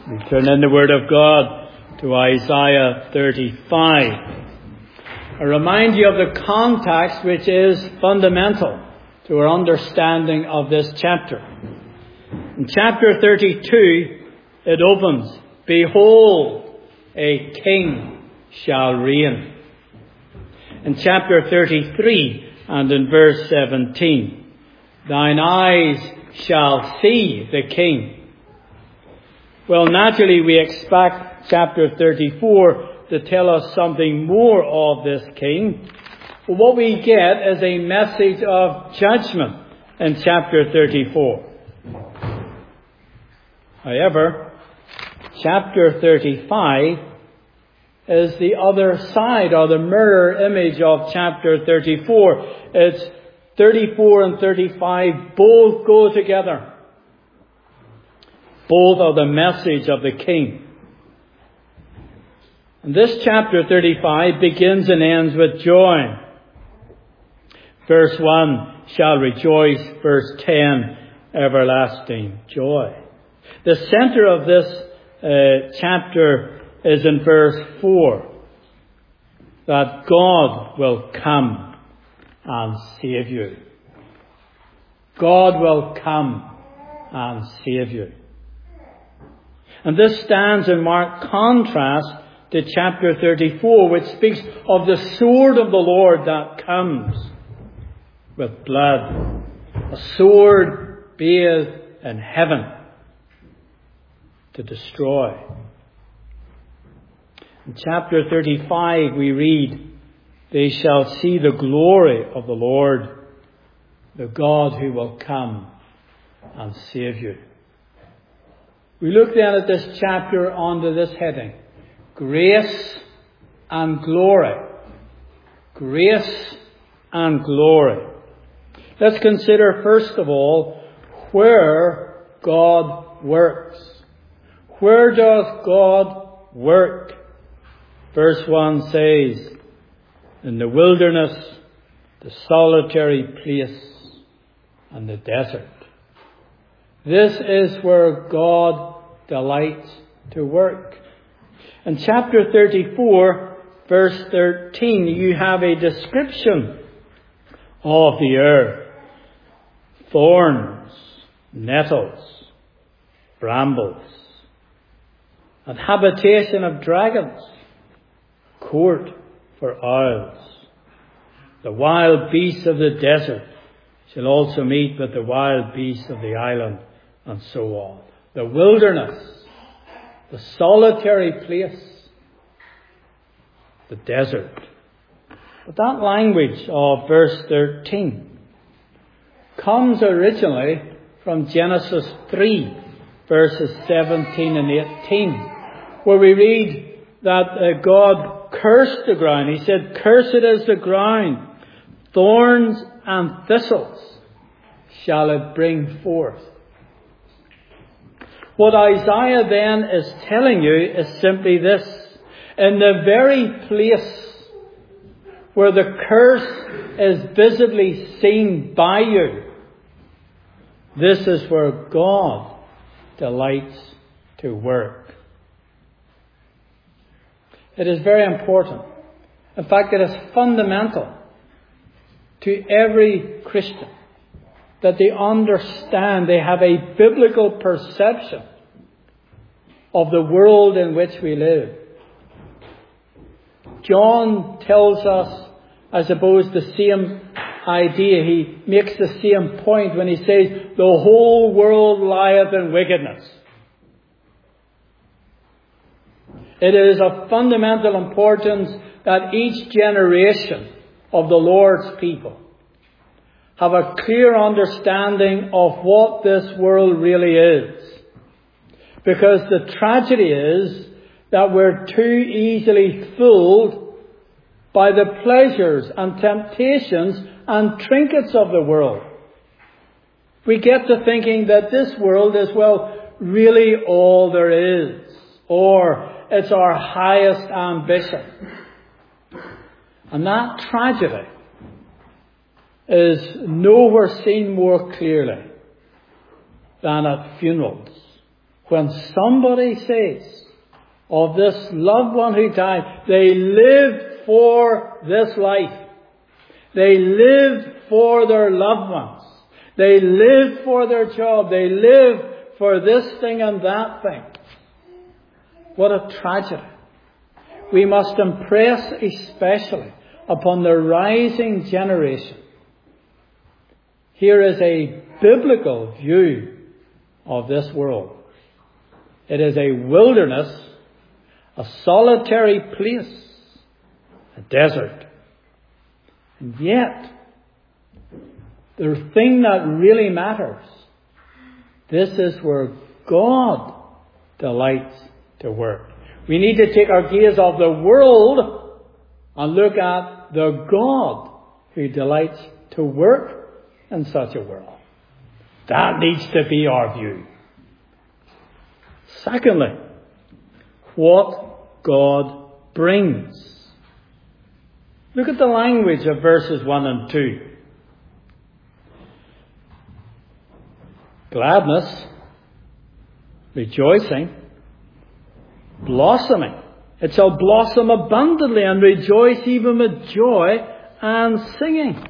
We turn in the Word of God to Isaiah 35. I remind you of the context which is fundamental to our understanding of this chapter. In chapter 32, it opens, "Behold, a king shall reign." In chapter 33 and in verse 17, "Thine eyes shall see the king." Well, naturally we expect chapter 34 to tell us something more of this king. But what we get is a message of judgment in chapter 34. However, chapter 35 is the other side, or the mirror image of chapter 34. It's 34 and 35 both go together. Both are the message of the king. And this chapter 35 begins and ends with joy. Verse 1, shall rejoice. Verse 10, everlasting joy. The center of this chapter is in verse 4, that God will come and save you. God will come and save you. And this stands in marked contrast to chapter 34, which speaks of the sword of the Lord that comes with blood. A sword bathed in heaven to destroy. In chapter 35 we read, "They shall see the glory of the Lord, the God who will come and save you." We look then at this chapter under this heading, grace and glory. Grace and glory. Let's consider first of all where God works. Where does God work? Verse 1 says, "In the wilderness, the solitary place, and the desert." This is where God delights to work. In chapter 34, verse 13, you have a description of the earth. Thorns, nettles, brambles, and habitation of dragons, court for owls. The wild beasts of the desert shall also meet with the wild beasts of the island, and so on. The wilderness, the solitary place, the desert. But that language of verse 13 comes originally from Genesis 3, verses 17 and 18, where we read that God cursed the ground. He said, "Cursed is the ground, thorns and thistles shall it bring forth." What Isaiah then is telling you is simply this: in the very place where the curse is visibly seen by you, this is where God delights to work. It is very important. In fact, it is fundamental to every Christian that they understand, they have a biblical perception of the world in which we live. John tells us, I suppose, the same idea. He makes the same point when he says, "The whole world lieth in wickedness." It is of fundamental importance that each generation of the Lord's people have a clear understanding of what this world really is. Because the tragedy is that we're too easily fooled by the pleasures and temptations and trinkets of the world. We get to thinking that this world is, well, really all there is, or it's our highest ambition. And that tragedy is nowhere seen more clearly than at funerals when somebody says of this loved one who died, they lived for this life. They lived for their loved ones. They lived for their job. They lived for this thing and that thing. What a tragedy. We must impress especially upon the rising generation. Here is a biblical view of this world. It is a wilderness, a solitary place, a desert. And yet, the thing that really matters, this is where God delights to work. We need to take our gaze off the world and look at the God who delights to work in such a world. That needs to be our view. Secondly, what God brings. Look at the language of verses 1 and 2. Gladness, rejoicing, blossoming. It shall blossom abundantly and rejoice even with joy and singing.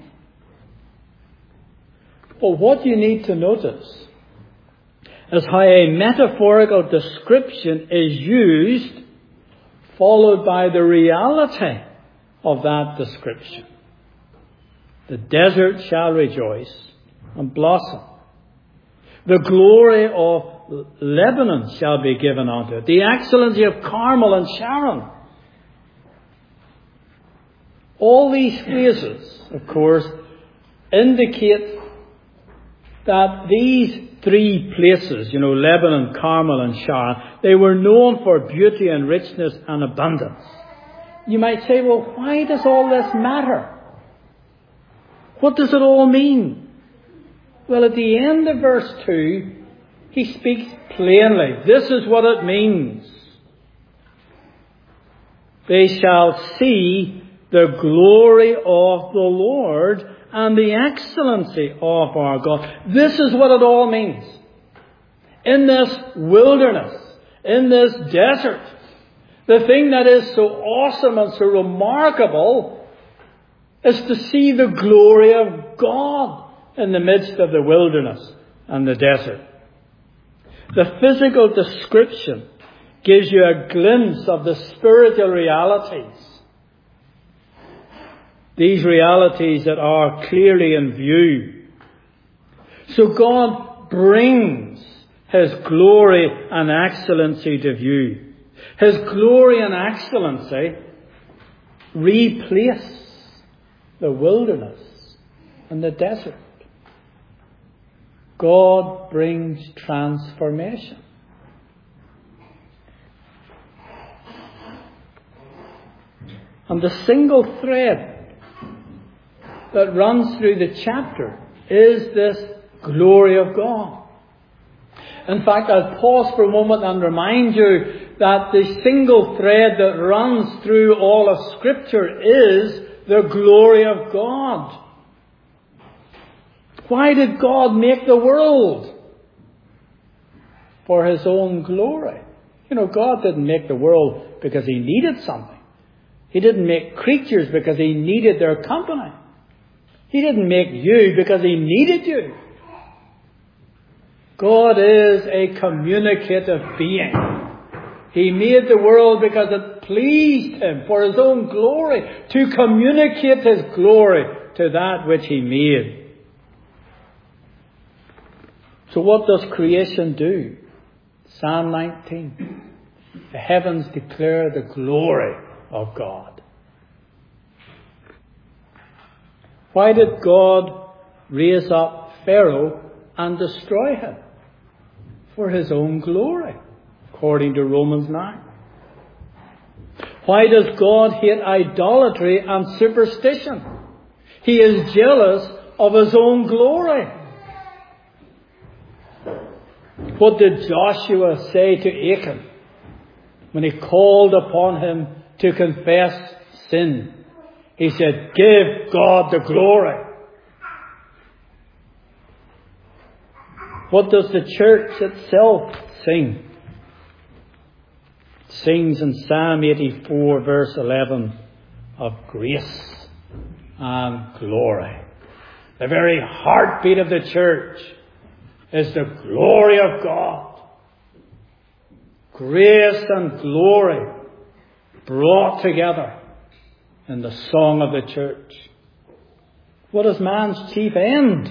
But what you need to notice is how a metaphorical description is used, followed by the reality of that description. The desert shall rejoice and blossom. The glory of Lebanon shall be given unto it. The excellency of Carmel and Sharon. All these phrases, of course, indicate that these three places, Lebanon, Carmel and Sharon, they were known for beauty and richness and abundance. You might say, well, why does all this matter? What does it all mean? Well, at the end of verse 2, he speaks plainly. This is what it means. They shall see the glory of the Lord and the excellency of our God. This is what it all means. In this wilderness, in this desert, the thing that is so awesome and so remarkable is to see the glory of God in the midst of the wilderness and the desert. The physical description gives you a glimpse of the spiritual realities. These realities that are clearly in view. So God brings His glory and excellency to view. His glory and excellency replace the wilderness and the desert. God brings transformation. And the single thread that runs through the chapter is this glory of God. In fact, I'll pause for a moment and remind you that the single thread that runs through all of Scripture is the glory of God. Why did God make the world? For His own glory. God didn't make the world because He needed something. He didn't make creatures because He needed their company. He didn't make you because He needed you. God is a communicative being. He made the world because it pleased Him for His own glory, to communicate His glory to that which He made. So what does creation do? Psalm 19. The heavens declare the glory of God. Why did God raise up Pharaoh and destroy him? For His own glory, according to Romans 9. Why does God hate idolatry and superstition? He is jealous of His own glory. What did Joshua say to Achan when he called upon him to confess sin? He said, "Give God the glory." What does the church itself sing? It sings in Psalm 84 verse 11 of grace and glory. The very heartbeat of the church is the glory of God. Grace and glory brought together in the song of the church. What is man's chief end?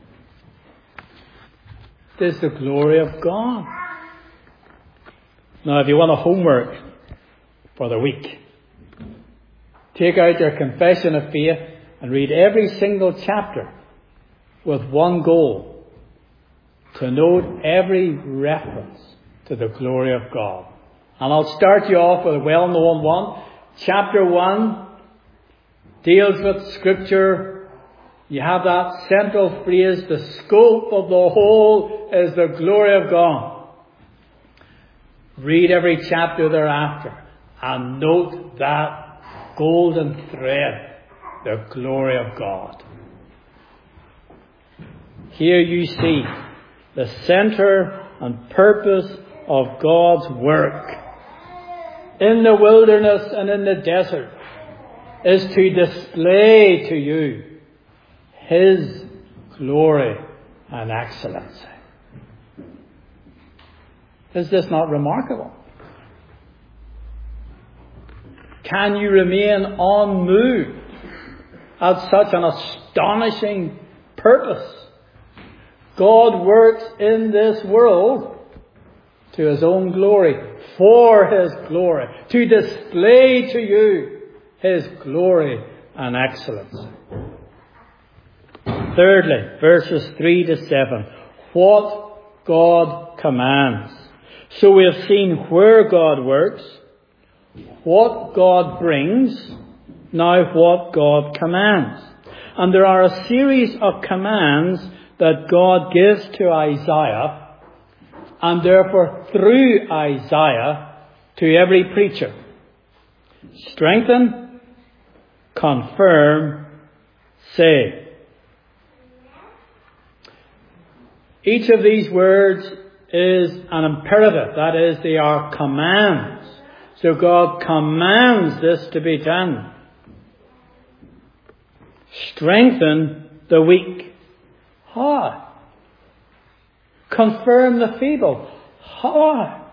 It is the glory of God. Now, if you want a homework for the week, take out your Confession of Faith and read every single chapter with one goal: to note every reference to the glory of God. And I'll start you off with a well-known one. Chapter 1 deals with Scripture. You have that central phrase, the scope of the whole is the glory of God. Read every chapter thereafter and note that golden thread, the glory of God. Here you see the center and purpose of God's work in the wilderness and in the desert is to display to you His glory and excellency. Is this not remarkable? Can you remain unmoved at such an astonishing purpose? God works in this world to His own glory, for His glory, to display to you His glory and excellence. Thirdly, verses 3 to 7. What God commands. So we have seen where God works, what God brings, now what God commands. And there are a series of commands that God gives to Isaiah, and therefore through Isaiah to every preacher. Strengthen, confirm, say. Each of these words is an imperative. That is, they are commands. So God commands this to be done. Strengthen the weak. How? Confirm the feeble. How?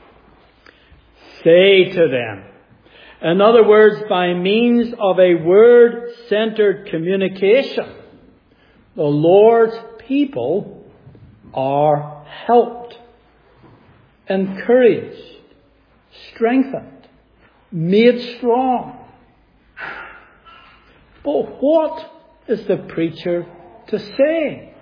Say to them. In other words, by means of a word-centered communication, the Lord's people are helped, encouraged, strengthened, made strong. But what is the preacher to say?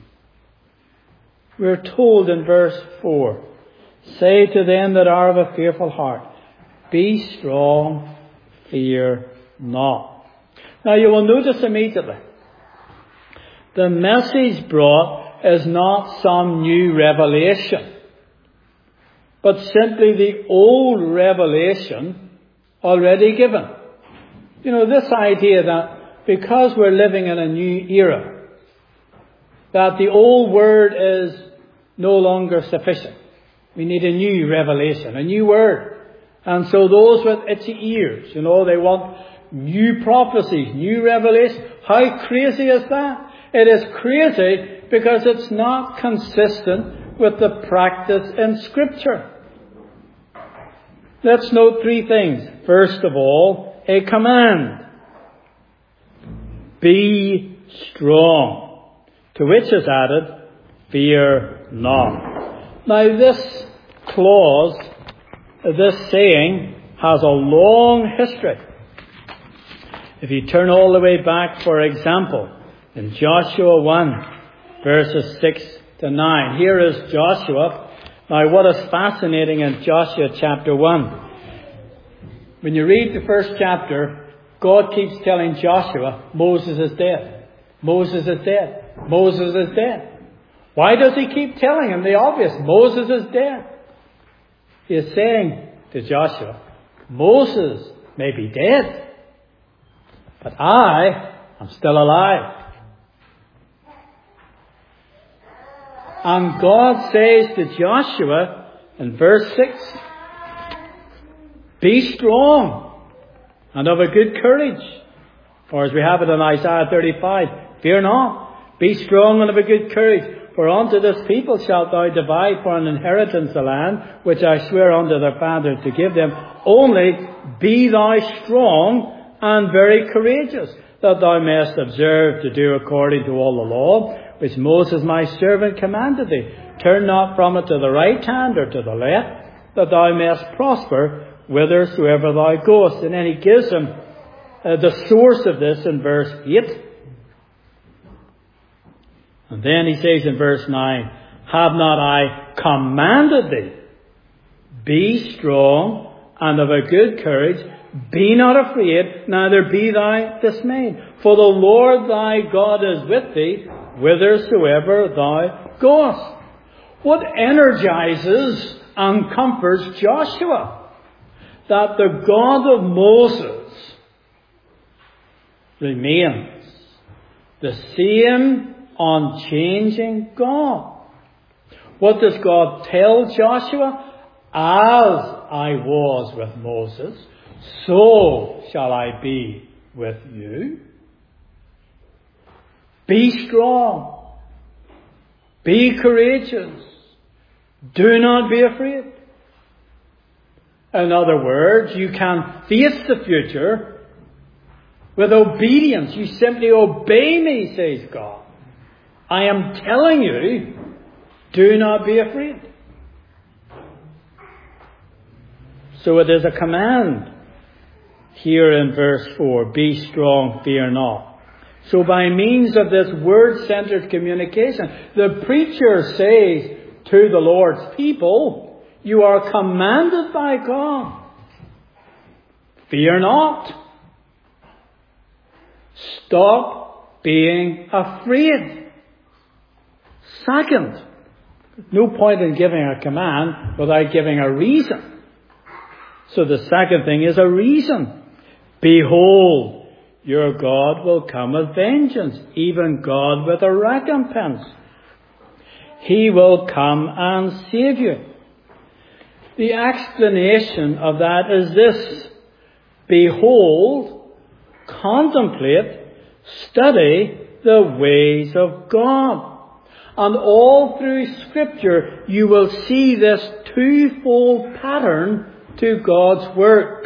We're told in verse 4, say to them that are of a fearful heart, be strong, fear not. Now you will notice immediately, the message brought is not some new revelation, but simply the old revelation already given. You know, this idea that because we're living in a new era, that the old word is no longer sufficient. We need a new revelation, a new word. And so those with itchy ears, they want new prophecies, new revelation. How crazy is that? It is crazy because it's not consistent with the practice in Scripture. Let's note three things. First of all, a command. Be strong. To which is added, fear not. Now this clause, this saying, has a long history. If you turn all the way back, for example, in Joshua 1, verses 6 to 9. Here is Joshua. Now what is fascinating in Joshua chapter 1? When you read the first chapter, God keeps telling Joshua, Moses is dead. Moses is dead. Moses is dead. Why does he keep telling him the obvious? Moses is dead. He is saying to Joshua, Moses may be dead, but I am still alive. And God says to Joshua in verse 6, be strong and of a good courage. Or as we have it in Isaiah 35, fear not, be strong and of a good courage. For unto this people shalt thou divide for an inheritance the land, which I swear unto their fathers to give them. Only be thou strong and very courageous, that thou mayest observe to do according to all the law, which Moses my servant commanded thee. Turn not from it to the right hand or to the left, that thou mayest prosper whithersoever thou goest. And then he gives him the source of this in verse 8. And then he says in verse 9, have not I commanded thee? Be strong and of a good courage. Be not afraid, neither be thou dismayed. For the Lord thy God is with thee, whithersoever thou goest. What energizes and comforts Joshua? That the God of Moses remains the same unchanging God. What does God tell Joshua? As I was with Moses, so shall I be with you. Be strong. Be courageous. Do not be afraid. In other words, you can face the future with obedience. You simply obey me, says God. I am telling you, do not be afraid. So it is a command here in verse 4. Be strong, fear not. So by means of this word-centered communication, the preacher says to the Lord's people, you are commanded by God. Fear not. Stop being afraid. Second, no point in giving a command without giving a reason. So the second thing is a reason. Behold, your God will come with vengeance, even God with a recompense. He will come and save you. The explanation of that is this. Behold, contemplate, study the ways of God. And all through Scripture, you will see this twofold pattern to God's work.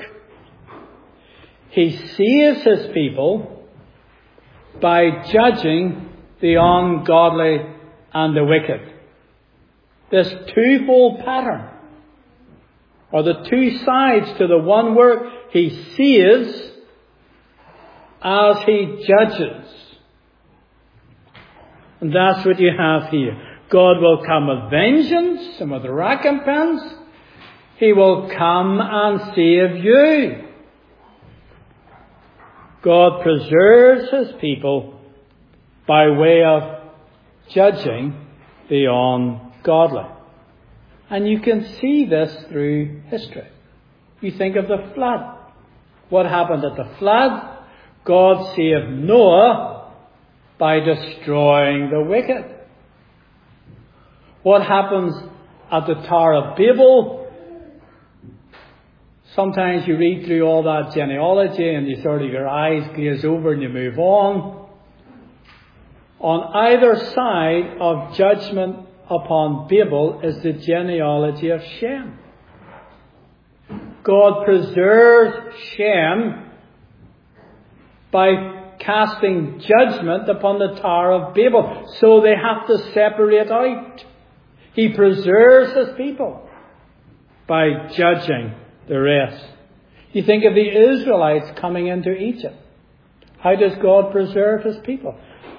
He saves his people by judging the ungodly and the wicked. This twofold pattern, or the two sides to the one work, he saves as he judges. And that's what you have here. God will come with vengeance and with recompense. He will come and save you. God preserves his people by way of judging the ungodly. And you can see this through history. You think of the flood. What happened at the flood? God saved Noah by destroying the wicked. What happens at the Tower of Babel? Sometimes you read through all that genealogy and you sort of your eyes glaze over and you move on. On either side of judgment upon Babel is the genealogy of Shem. God preserves Shem by casting judgment upon the Tower of Babel. So they have to separate out. He preserves his people by judging the rest. You think of the Israelites coming into Egypt. How does God preserve his people?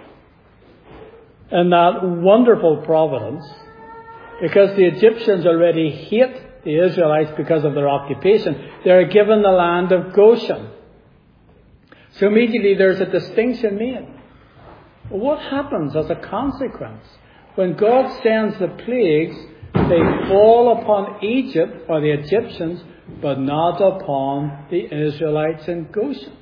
In that wonderful providence, because the Egyptians already hate the Israelites because of their occupation, they are given the land of Goshen. So immediately there's a distinction made. Well, what happens as a consequence? When God sends the plagues, they fall upon Egypt or the Egyptians, but not upon the Israelites in Goshen.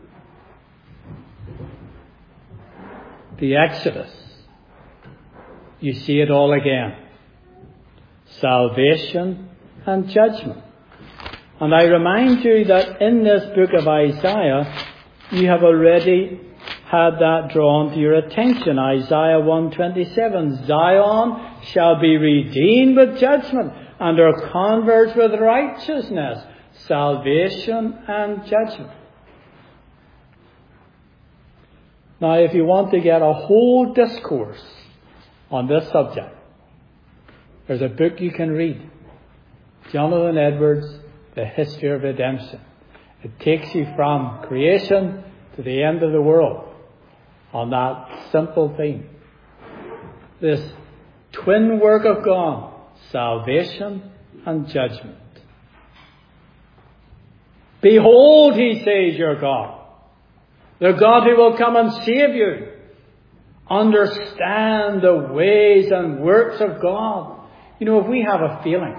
The Exodus. you see it all again. Salvation and judgment. And I remind you that in this book of Isaiah, you have already had that drawn to your attention. Isaiah 1:27, Zion shall be redeemed with judgment, and her converts with righteousness, salvation and judgment. Now, if you want to get a whole discourse on this subject, there's a book you can read. Jonathan Edwards, The History of Redemption. It takes you from creation to the end of the world on that simple theme. This twin work of God, salvation and judgment. Behold, he says, your God. The God who will come and save you. Understand the ways and works of God. You know, if we have a feeling,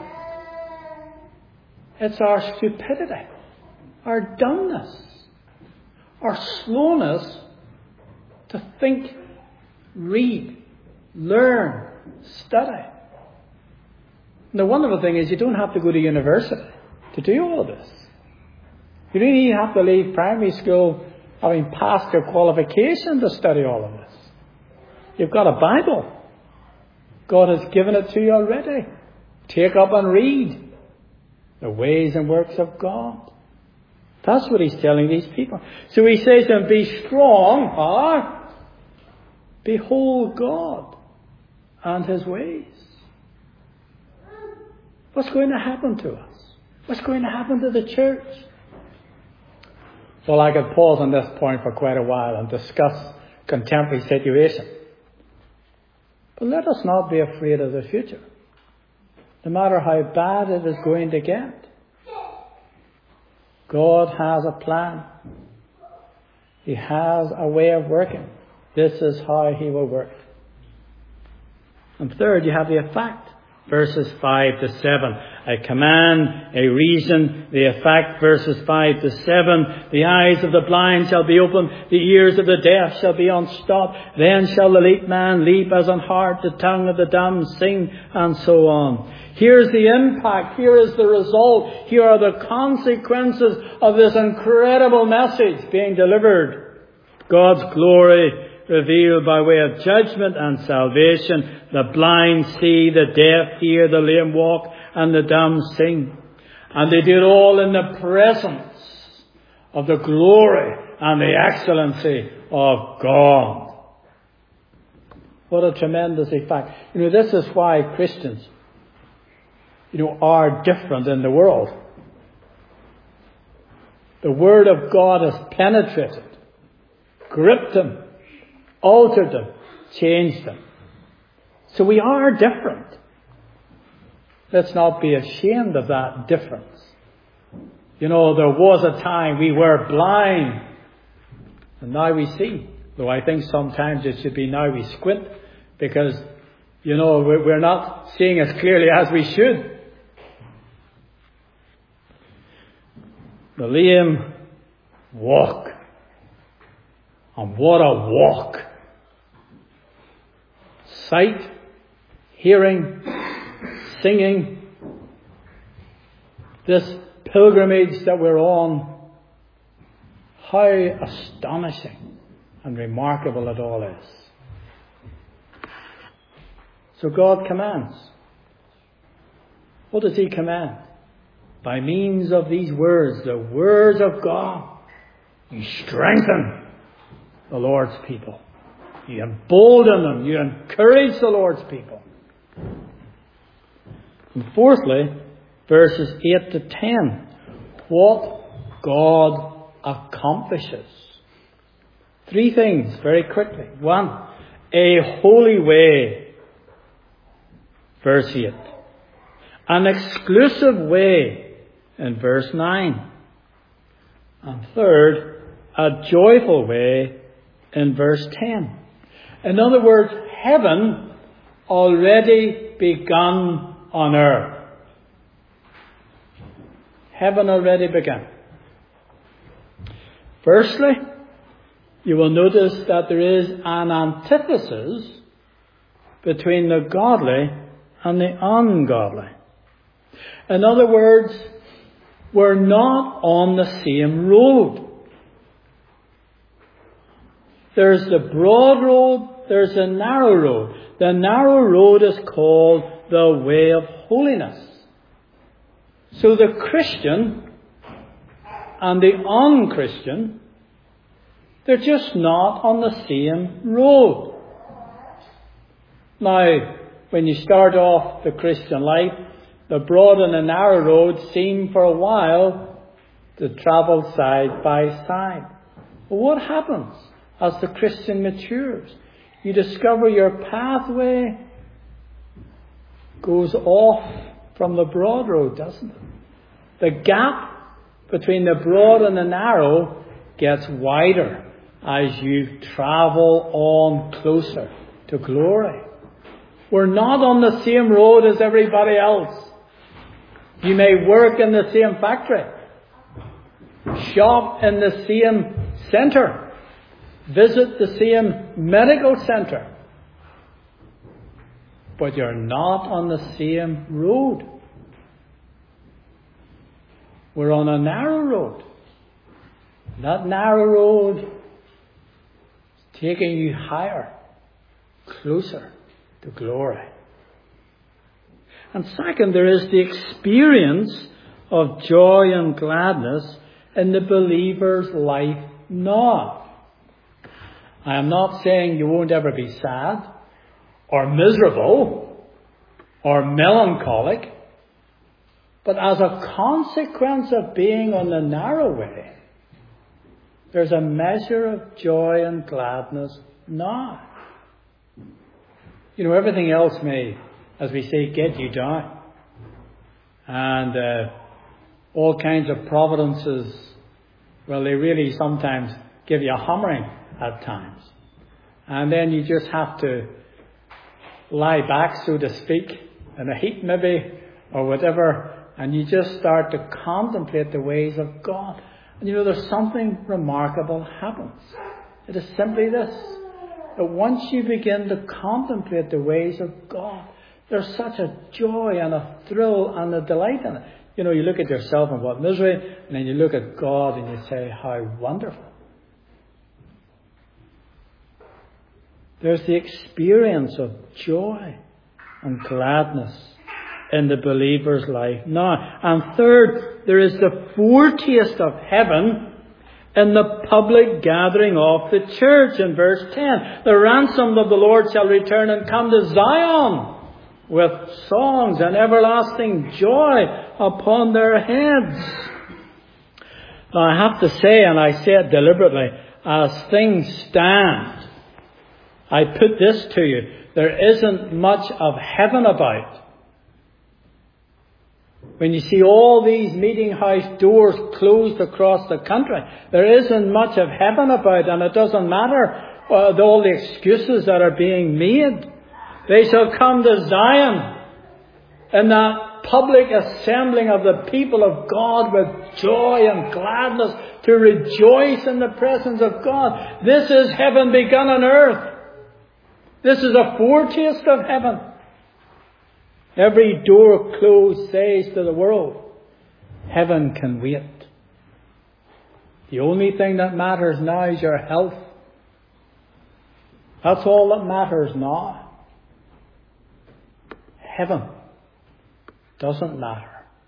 it's our stupidity, our dumbness, our slowness to think, read, learn, study. And the wonderful thing is you don't have to go to university to do all of this. You don't even have to leave primary school having passed your qualification to study all of this. You've got a Bible. God has given it to you already. Take up and read the ways and works of God. That's what he's telling these people. So he says to them, be strong, behold God and his ways. What's going to happen to us? What's going to happen to the church? Well, I could pause on this point for quite a while and discuss contemporary situation. But let us not be afraid of the future. No matter how bad it is going to get. God has a plan. He has a way of working. This is how he will work. And third, you have the effect. Verses 5 to 7. A command, a reason, the effect. Verses 5 to 7. The eyes of the blind shall be opened. The ears of the deaf shall be unstopped. Then shall the leap man leap as an hart. The tongue of the dumb sing, and so on. Here's the impact. Here is the result. Here are the consequences of this incredible message being delivered. God's glory revealed by way of judgment and salvation. The blind see, the deaf hear, the lame walk, and the dumb sing. And they do it all in the presence of the glory and the excellency of God. What a tremendous effect. You know, this is why Christians, are different in the world. The Word of God has penetrated, gripped them, altered them, changed them. So we are different. Let's not be ashamed of that difference. There was a time we were blind, and now we see. Though I think sometimes it should be now we squint, because, we're not seeing as clearly as we should. The lame walk. And what a walk. Sight, hearing, singing. This pilgrimage that we're on, how astonishing and remarkable it all is. So God commands. What does he command? By means of these words, the words of God, you strengthen the Lord's people. You embolden them. You encourage the Lord's people. And fourthly, verses 8 to 10. What God accomplishes. Three things very quickly. One, a holy way. Verse 8. An exclusive way. In verse 9. And third, a joyful way. In verse 10. In other words, heaven already begun on earth. Heaven already begun. Firstly, you will notice that there is an antithesis between the godly and the ungodly. In other words, we're not on the same road. There's the broad road, there's the narrow road. The narrow road is called the way of holiness. So the Christian and the unchristian, they're just not on the same road. Now, when you start off the Christian life, the broad and the narrow road seem for a while to travel side by side. But what happens as the Christian matures? You discover your pathway goes off from the broad road, doesn't it? The gap between the broad and the narrow gets wider as you travel on closer to glory. We're not on the same road as everybody else. You may work in the same factory, shop in the same centre, visit the same medical centre, but you're not on the same road. We're on a narrow road. That narrow road is taking you higher, closer to glory. And second, there is the experience of joy and gladness in the believer's life now. I am not saying you won't ever be sad or miserable or melancholic, but as a consequence of being on the narrow way, there's a measure of joy and gladness now. You know, everything else may, as we say, get you down. And all kinds of providences, well, they really sometimes give you a hammering at times. And then you just have to lie back, so to speak, in a heap maybe, or whatever, and you just start to contemplate the ways of God. And you know, there's something remarkable happens. It is simply this, that once you begin to contemplate the ways of God, there's such a joy and a thrill and a delight in it. You know, you look at yourself and what misery, and then you look at God and you say, how wonderful. There's the experience of joy and gladness in the believer's life now. And third, there is the foretaste of heaven in the public gathering of the church in verse 10. The ransomed of the Lord shall return and come to Zion with songs and everlasting joy upon their heads. Now I have to say, and I say it deliberately, as things stand, I put this to you, there isn't much of heaven about. When you see all these meeting house doors closed across the country, there isn't much of heaven about, and it doesn't matter all the excuses that are being made. They shall come to Zion in that public assembling of the people of God with joy and gladness to rejoice in the presence of God. This is heaven begun on earth. This is a foretaste of heaven. Every door closed says to the world, heaven can wait. The only thing that matters now is your health. That's all that matters now. Heaven doesn't matter.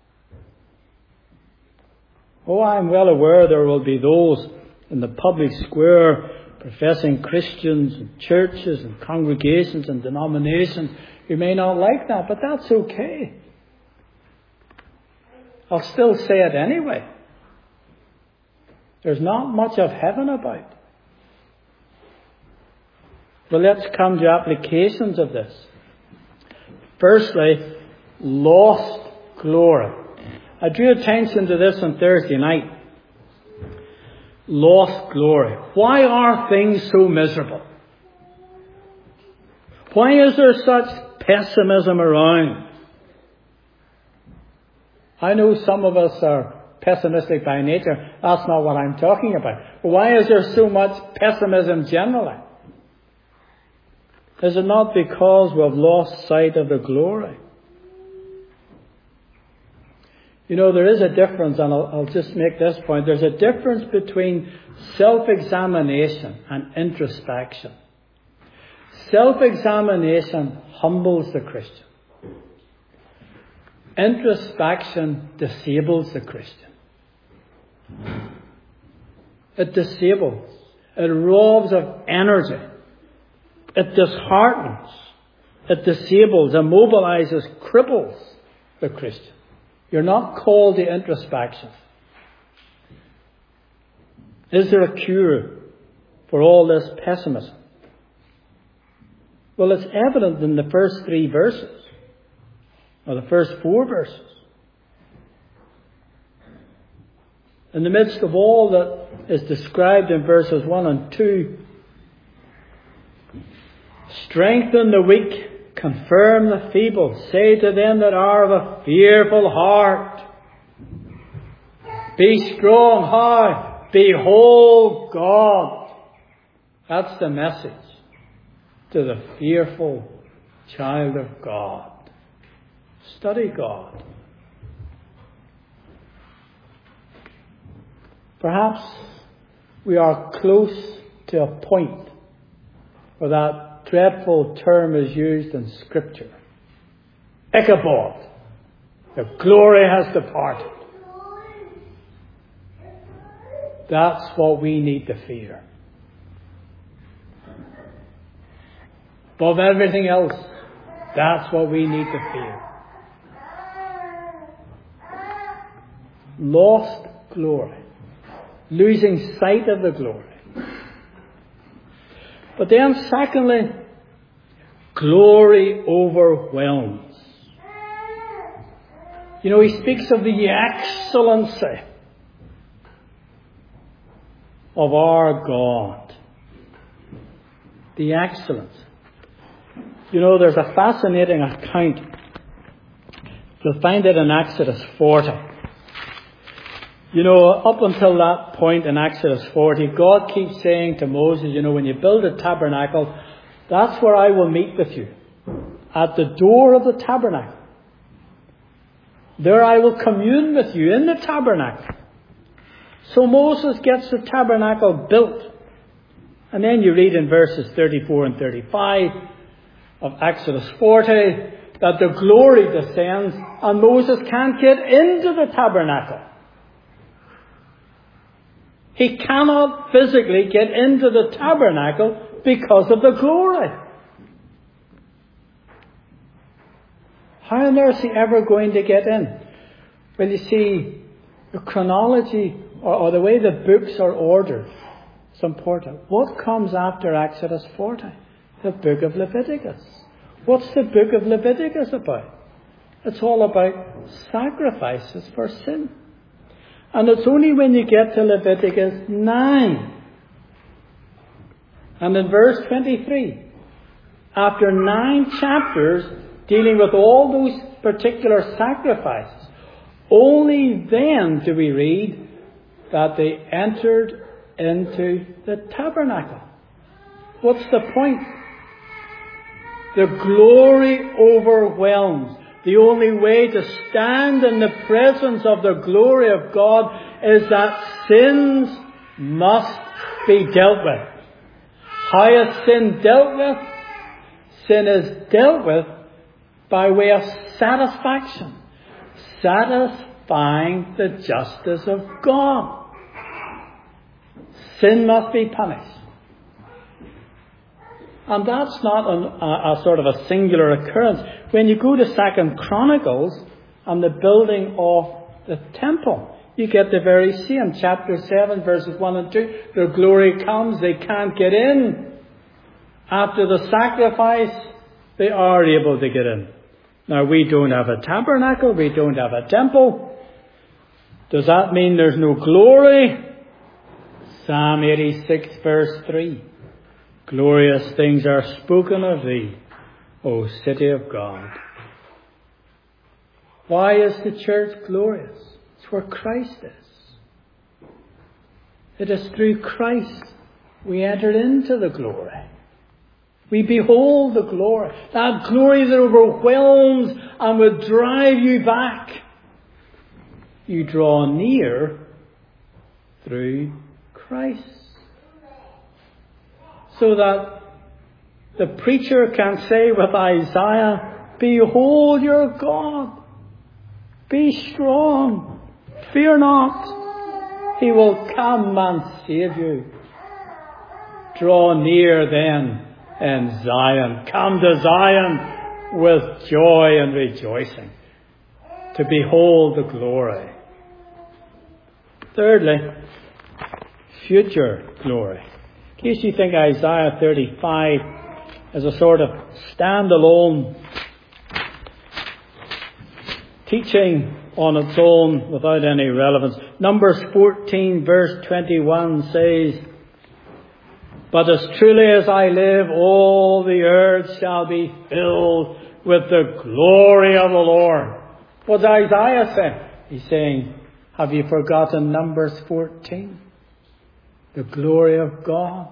Oh, I'm well aware there will be those in the public square professing Christians and churches and congregations and denominations who may not like that, but that's okay. I'll still say it anyway. There's not much of heaven about. But let's come to applications of this. Firstly, lost glory. I drew attention to this on Thursday night. Lost glory. Why are things so miserable? Why is there such pessimism around? I know some of us are pessimistic by nature. That's not what I'm talking about. But why is there so much pessimism generally? Is it not because we've lost sight of the glory? You know, there is a difference, and I'll just make this point. There's a difference between self-examination and introspection. Self-examination humbles the Christian. Introspection disables the Christian. It disables. It robs of energy. It disheartens. It disables, immobilizes, cripples the Christian. You're not called to introspection. Is there a cure for all this pessimism? Well, it's evident in the first 3 verses, or the first 4 verses. In the midst of all that is described in verses 1 and 2, strengthen the weak, confirm the feeble, say to them that are of a fearful heart, be strong. How? Behold God. That's the message to the fearful child of God. Study God. Perhaps we are close to a point where that dreadful term is used in Scripture. Ichabod. The glory has departed. That's what we need to fear. Above everything else, that's what we need to fear. Lost glory. Losing sight of the glory. But then secondly, glory overwhelms. You know, he speaks of the excellency of our God. The excellence. You know, there's a fascinating account. You'll find it in Exodus 40. You know, up until that point in Exodus 40, God keeps saying to Moses, you know, when you build a tabernacle, that's where I will meet with you. At the door of the tabernacle. There I will commune with you in the tabernacle. So Moses gets the tabernacle built. And then you read in verses 34 and 35 of Exodus 40 that the glory descends and Moses can't get into the tabernacle. He cannot physically get into the tabernacle because of the glory. How on earth is he ever going to get in? Well, you see, the chronology or the way the books are ordered is important. What comes after Exodus 40? The book of Leviticus. What's the book of Leviticus about? It's all about sacrifices for sin. And it's only when you get to Leviticus 9. And in verse 23, after 9 chapters dealing with all those particular sacrifices, only then do we read that they entered into the tabernacle. What's the point? The glory overwhelms. The only way to stand in the presence of the glory of God is that sins must be dealt with. How is sin dealt with? Sin is dealt with by way of satisfaction. Satisfying the justice of God. Sin must be punished. And that's not a sort of a singular occurrence. When you go to 2 Chronicles and the building of the temple, you get the very same. Chapter 7, verses 1 and 2. Their glory comes, they can't get in. After the sacrifice, they are able to get in. Now, we don't have a tabernacle, we don't have a temple. Does that mean there's no glory? Psalm 86, verse 3. Glorious things are spoken of thee, O city of God. Why is the church glorious? It's where Christ is. It is through Christ we enter into the glory. We behold the glory. That glory that overwhelms and would drive you back. You draw near through Christ. So that the preacher can say with Isaiah, behold your God. Be strong. Fear not. He will come and save you. Draw near then in Zion. Come to Zion with joy and rejoicing to behold the glory. Thirdly, future glory. In case you think Isaiah 35 is a sort of standalone teaching on its own without any relevance. Numbers 14 verse 21 says, but as truly as I live, all the earth shall be filled with the glory of the Lord. What's Isaiah saying? He's saying, have you forgotten Numbers 14? The glory of God.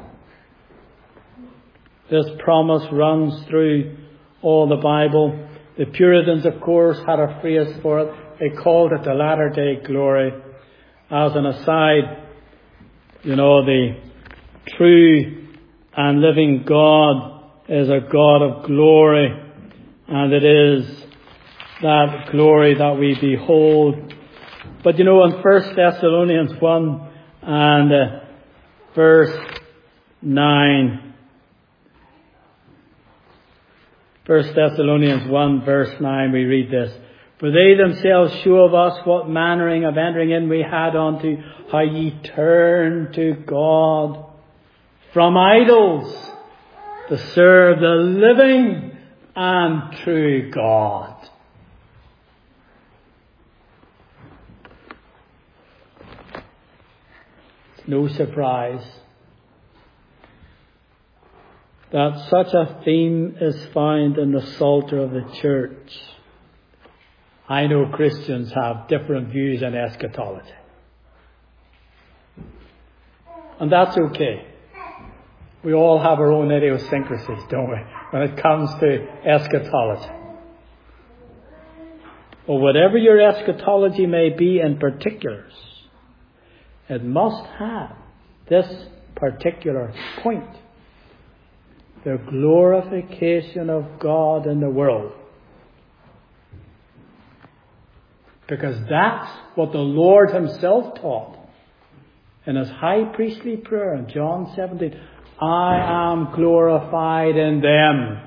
This promise runs through all the Bible. The Puritans, of course, had a phrase for it. They called it the latter-day glory. As an aside, the true and living God is a God of glory, and it is that glory that we behold. But in 1 Thessalonians 1 and verse 9, 1 Thessalonians 1 verse 9, we read this. For they themselves show of us what mannering of entering in we had unto, how ye turned to God from idols to serve the living and true God. It's no surprise that such a theme is found in the Psalter of the Church. I know Christians have different views on eschatology. And that's okay. We all have our own idiosyncrasies, don't we, when it comes to eschatology. But whatever your eschatology may be in particulars, it must have this particular point. The glorification of God in the world. Because that's what the Lord himself taught in his high priestly prayer in John 17. I am glorified in them.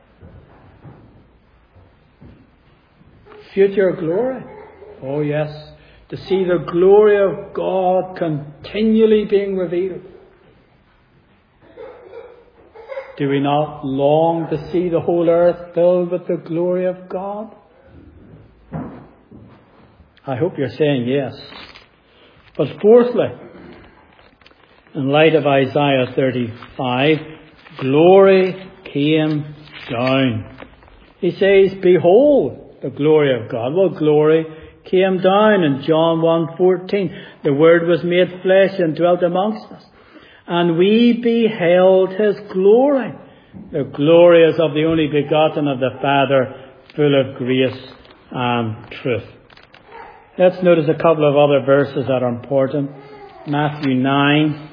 Future glory. Oh yes. To see the glory of God continually being revealed. Do we not long to see the whole earth filled with the glory of God? I hope you're saying yes. But fourthly, in light of Isaiah 35, glory came down. He says, behold the glory of God. Well, glory came down in John 1:14. The Word was made flesh and dwelt amongst us. And we beheld his glory. The glory is of the only begotten of the Father, full of grace and truth. Let's notice a couple of other verses that are important. Matthew 9,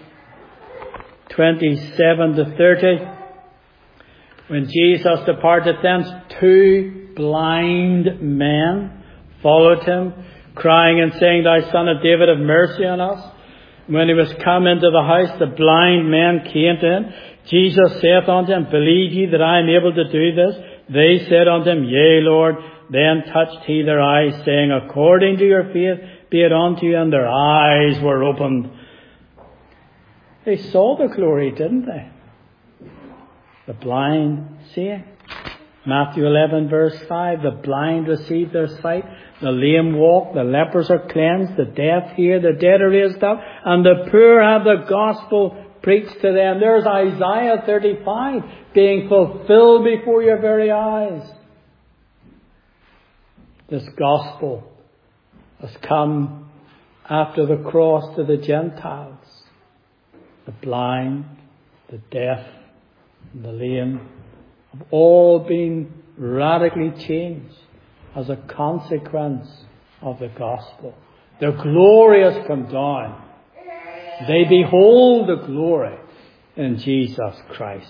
27 to 30. When Jesus departed thence, 2 blind men followed him, crying and saying, Thou Son of David, have mercy on us. When he was come into the house, the blind men came to him. Jesus saith unto them, Believe ye that I am able to do this? They said unto him, Yea, Lord. Then touched he their eyes, saying, According to your faith be it unto you. And their eyes were opened. They saw the glory, didn't they? The blind seeing. Matthew 11 verse 5, the blind receive their sight, the lame walk, the lepers are cleansed, the deaf hear, the dead are raised up, and the poor have the gospel preached to them. There's Isaiah 35 being fulfilled before your very eyes. This gospel has come after the cross to the Gentiles, the blind, the deaf, and the lame have all been radically changed as a consequence of the gospel. The glory has come down. They behold the glory in Jesus Christ.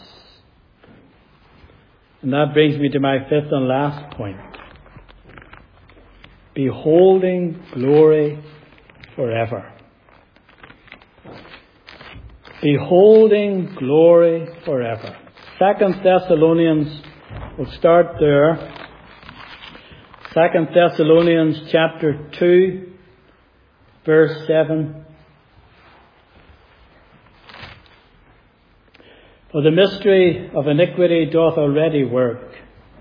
And that brings me to my fifth and last point. Beholding glory forever. Beholding glory forever. 2 Thessalonians, we'll start there. 2 Thessalonians chapter 2, verse 7. For the mystery of iniquity doth already work.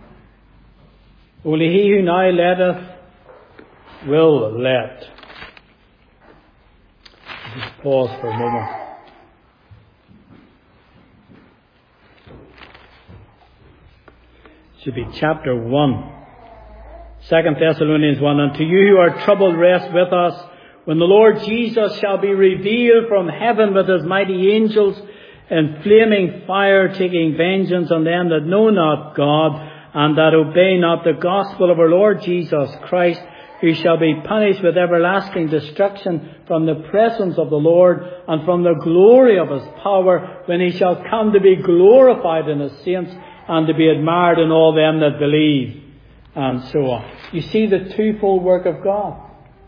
Only he who now letteth will let. Just pause for a moment. It should be chapter 1. 2 Thessalonians 1. And to you who are troubled, rest with us when the Lord Jesus shall be revealed from heaven with his mighty angels in flaming fire, taking vengeance on them that know not God and that obey not the gospel of our Lord Jesus Christ, who shall be punished with everlasting destruction from the presence of the Lord and from the glory of his power, when he shall come to be glorified in his saints and to be admired in all them that believe, and so on. You see the twofold work of God.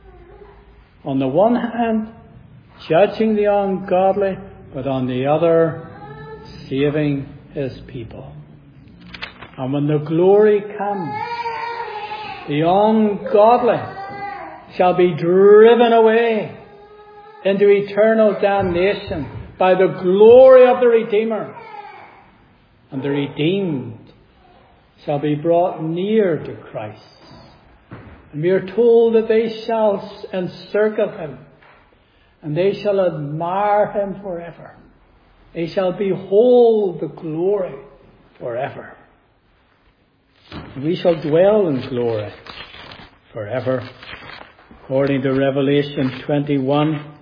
On the one hand, judging the ungodly, but on the other, saving his people. And when the glory comes, the ungodly shall be driven away into eternal damnation by the glory of the Redeemer. And the redeemed shall be brought near to Christ. And we are told that they shall encircle him, and they shall admire him forever. They shall behold the glory forever. And we shall dwell in glory forever. According to Revelation 21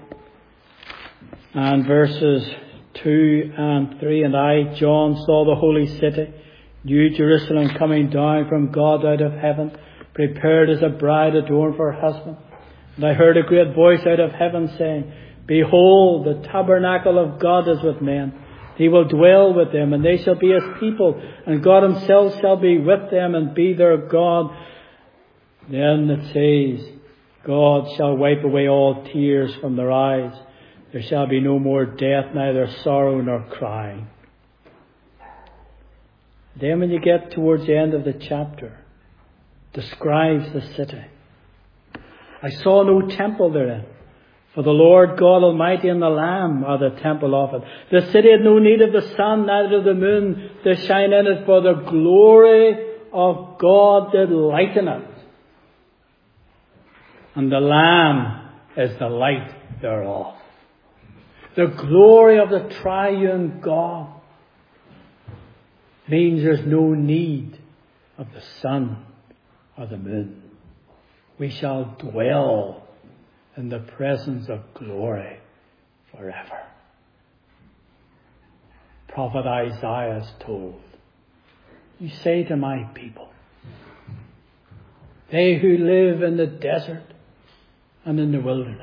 and verses 2 and 3. And I, John, saw the holy city, New Jerusalem, coming down from God out of heaven, prepared as a bride adorned for her husband. And I heard a great voice out of heaven saying, Behold, the tabernacle of God is with men. He will dwell with them, and they shall be his people, and God himself shall be with them and be their God. Then it says, God shall wipe away all tears from their eyes. There shall be no more death, neither sorrow nor crying. Then when you get towards the end of the chapter, describes the city. I saw no temple therein, for the Lord God Almighty and the Lamb are the temple of it. The city had no need of the sun, neither of the moon to shine in it, for the glory of God did lighten it. And the Lamb is the light thereof. The glory of the triune God means there's no need of the sun or the moon. We shall dwell in the presence of glory forever. Prophet Isaiah is told, You say to my people, they who live in the desert and in the wilderness,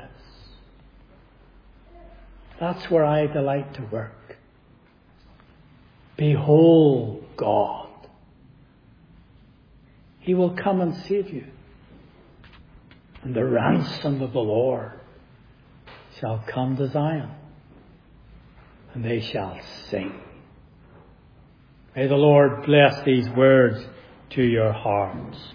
that's where I delight to work. Behold God. He will come and save you. And the ransom of the Lord shall come to Zion, and they shall sing. May the Lord bless these words to your hearts.